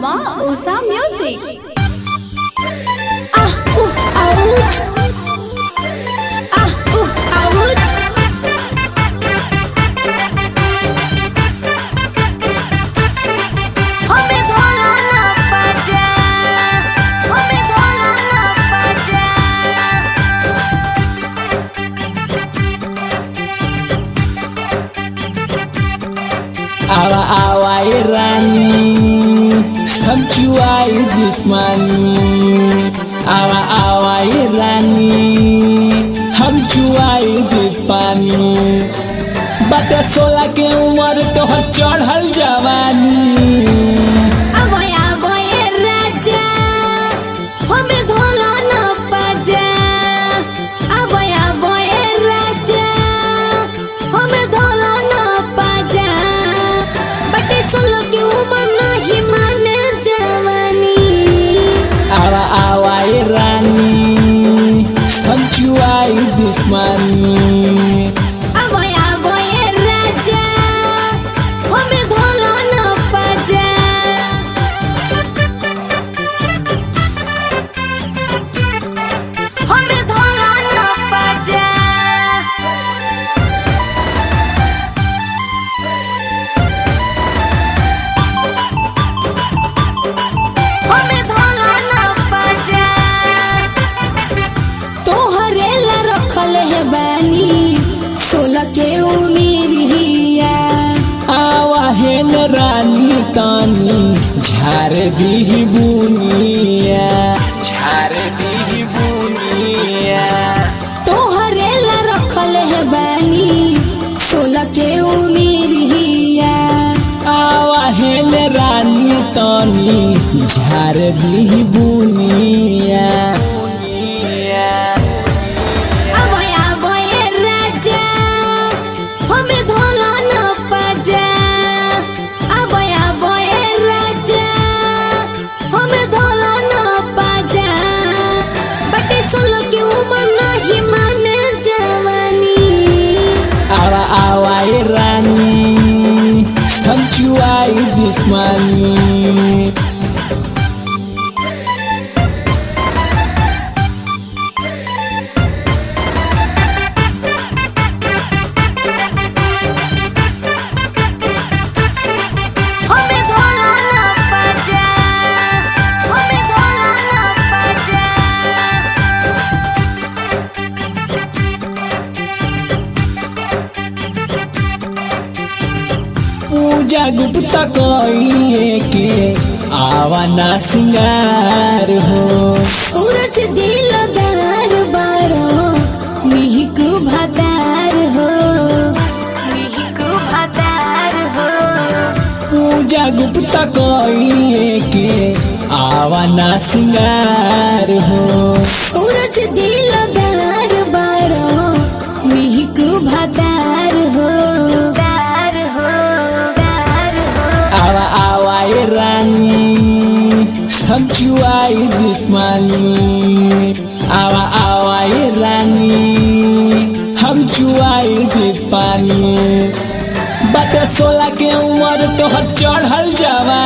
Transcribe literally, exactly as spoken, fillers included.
Ma Usa Music. Ah, uh, ouch. Ah, uh, ouch. हमें धोला ना पाजा, हमें धोला ना पाजा। Awa awa irani, हम चुआई दीपानी। आवा आवा irani, हम चुआई दीपानी। बटे सोलह के उम्र तो चढ़ल जवानी। अबोय अबोय राजा, हमें धोला ना पाजा। अबोय अबोय राजा, हमें धोला ना पाजा। बटे सोलह की उम्र नहीं माने जवानी। आवा आवा irani, हम चुआई दीपानी। अबोय अबोय राजा, हमें धोला ना पाजा। हमें धोला ना पाजा। हमें धोला ना पाजा। तोहरे ला रखल है बानी सोलह के उमिरिया। आवा हेन रानी तानी झार दी बुनिया, झार दी बुनिया। तोहरे ला रखल है बानी सोलह के उमिरिया। आवा हेन रानी तानी झार दी बुनिया। अबोय अबोय राजा, हमें धोला ना पाजा। अबोय अबोय राजा, हमें धोला ना पाजा। बटे सोलह की उम्र नहीं माने जवानी। आवा आवा रानी, हम चुआई दीपानी। हमें धोला ना पाजा, हमें धोला ना पाजा। पूजा गुप्ता कइए के आवा ना सिंगार हो। सूरज दिलदार बारो मिहिक भदार हो, मिहिक भदार हो। पूजा गुप्ता कइए के आवा ना सिंगार हो। सूरज दिलदार बारो मिहिक भदार हो, दार हो, दार हो। आवा आवा रानी, हम चुआई दीपानी। आवा आवा रानी, हम चुआई दीपानी। बटे सोलह के उम्र तो चढ़ल जवानी।